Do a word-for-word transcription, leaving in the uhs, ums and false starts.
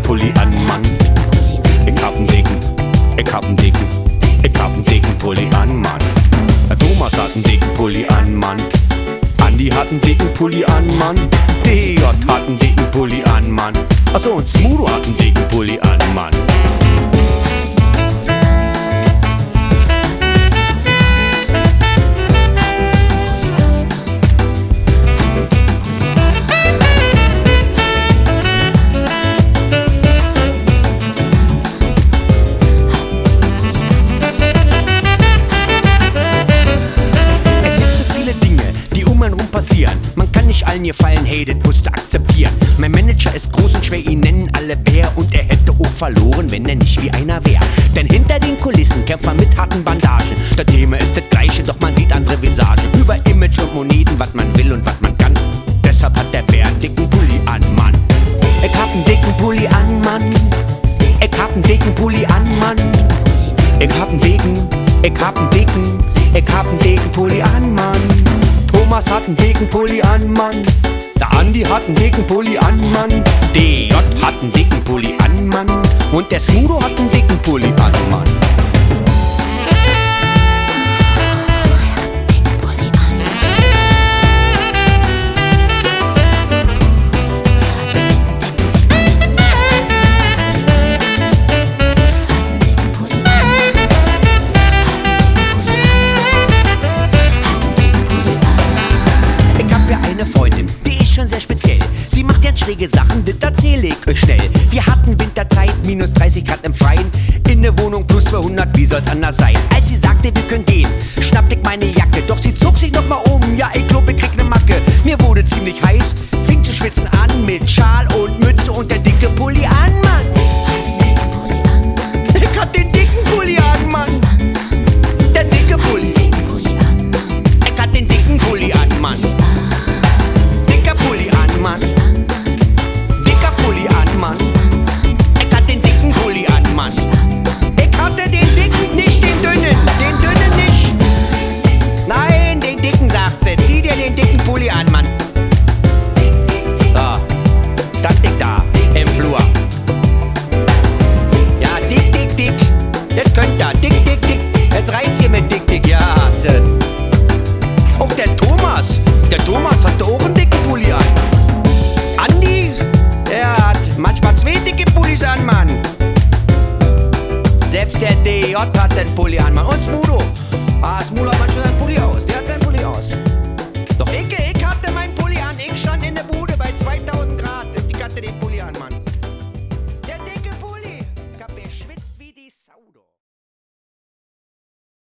Pulli an, Mann. Ich hab 'n dicken, ich hab 'n dicken, ich hab 'n dicken Pulli an, Mann. Der Thomas hat 'n dicken Pulli an, Mann. Andi hat 'n dicken Pulli an, Mann. D J hat 'n dicken Pulli an, Mann. Achso, und Smudo hat 'n dicken Pulli an, Mann. Passieren. Man kann nicht allen gefallen, hey, das musst du akzeptieren. Mein Manager ist groß und schwer, ihn nennen alle Bär. Und er hätte auch verloren, wenn er nicht wie einer wär. Denn hinter den Kulissen kämpft man mit harten Bandagen. Das Thema ist das gleiche, doch man sieht andere Visagen. Über Image und Moneten, was man will und was man kann. Deshalb hat der Bär einen dicken Pulli an, Mann. Ich hab einen dicken Pulli an, Mann. Ich hab einen dicken Pulli an, Mann. Ich hab einen dicken, ich hab einen dicken, ich hab einen dicken Pulli an, Mann. Thomas hat 'n dicken Pulli an, Mann. Der Andi hat 'n dicken Pulli an, Mann. D J hat 'n dicken Pulli an, Mann. Und der Smudo hat 'n dicken Pulli an, Mann. Freundin, die ist schon sehr speziell. Sie macht jetzt schräge Sachen, das erzähl ich euch schnell. Wir hatten Winterzeit, minus dreißig Grad im Freien. In der Wohnung plus zweihundert, wie soll's anders sein? Als sie sagte, wir können gehen, schnappte ich meine Jacke. Doch sie zog sich noch mal um, ja, ich glaub, ich krieg ne Macke. Mir wurde ziemlich heiß, fing zu schwitzen an mit Schal